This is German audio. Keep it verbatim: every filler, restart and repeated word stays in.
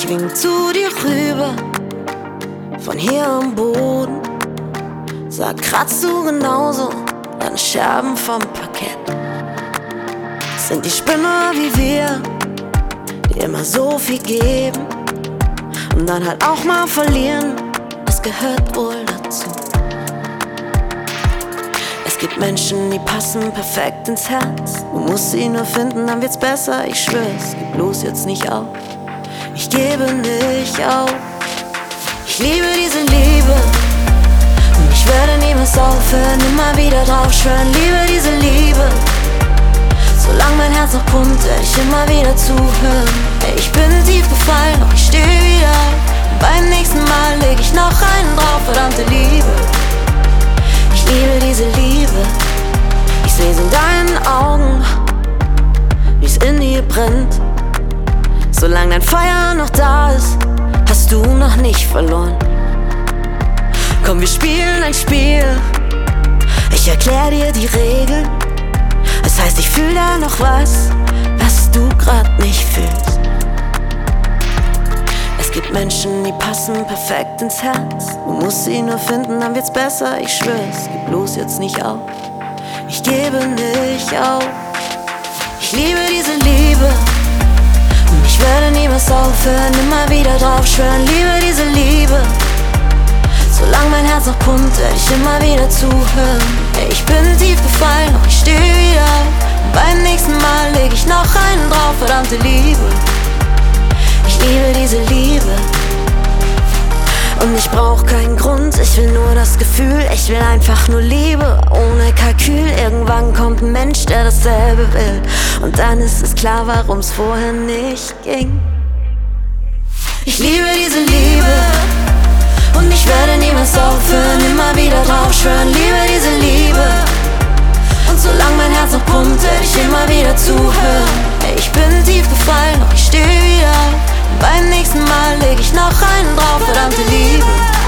Ich wink zu dir rüber, von hier am Boden. Sag, kratzt du genauso an Scherben vom Parkett? Sind die Spinner wie wir, die immer so viel geben und dann halt auch mal verlieren? Das gehört wohl dazu. Es gibt Menschen, die passen perfekt ins Herz. Du musst sie nur finden, dann wird's besser. Ich schwör's, gib bloß jetzt nicht auf. Ich gebe nicht auf. Ich liebe diese Liebe und ich werde niemals aufhören, immer wieder drauf schwören. Liebe diese Liebe, solange mein Herz noch pumpt, werde ich immer wieder zuhören. Ey, ich bin tief gefallen, doch ich steh wieder auf. Und beim nächsten Mal leg ich noch einen drauf, verdammte Liebe. Ich liebe diese Liebe, ich seh's in deinen Augen, wie's in dir brennt. Solange dein Feuer noch da ist, hast du noch nicht verloren. Komm, wir spielen ein Spiel, ich erklär dir die Regeln. Das heißt, ich fühl da noch was, was du grad nicht fühlst. Es gibt Menschen, die passen perfekt ins Herz. Du musst sie nur finden, dann wird's besser. Ich schwör's, gib bloß jetzt nicht auf. Ich gebe nicht auf. Ich liebe diese Liebe und ich werde niemals aufhören, immer wieder drauf schwören. Liebe diese Liebe, solange mein Herz noch pumpt, werde ich immer wieder zuhören. Ey, ich bin tief gefallen, doch ich steh wieder auf. Und beim nächsten Mal leg ich noch einen drauf, verdammte Liebe. Ich liebe diese Liebe und ich brauch keinen Grund, ich will nur das Gefühl. Ich will einfach nur Liebe, ohne Kalkül. Irgendwann kommt ein Mensch, der dasselbe will, und dann ist es klar, warum's vorher nicht ging. Ich liebe diese Liebe und ich werde niemals aufhören, immer wieder drauf schwören. Liebe diese Liebe und solange mein Herz noch pumpt, werde ich immer wieder zuhören. Ey, ich bin tief gefallen, doch ich steh wieder auf. Und beim nächsten Mal leg ich noch einen drauf, verdammte Liebe.